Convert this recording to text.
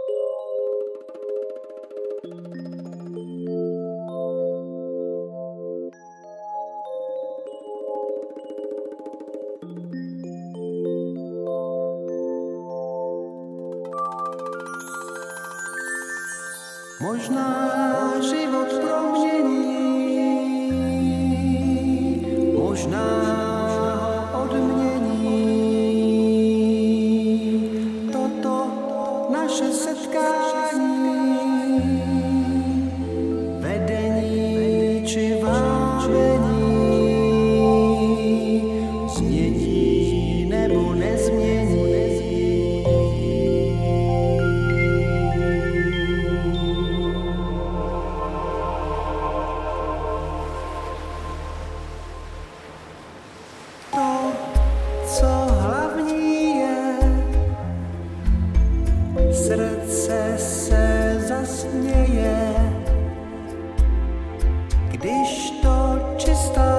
Možná život promění, možná ho odmění toto naše setkání, vedení či vábení, změní nebo nezmění. Co hlavní je, srdce se zasměje, když to čistá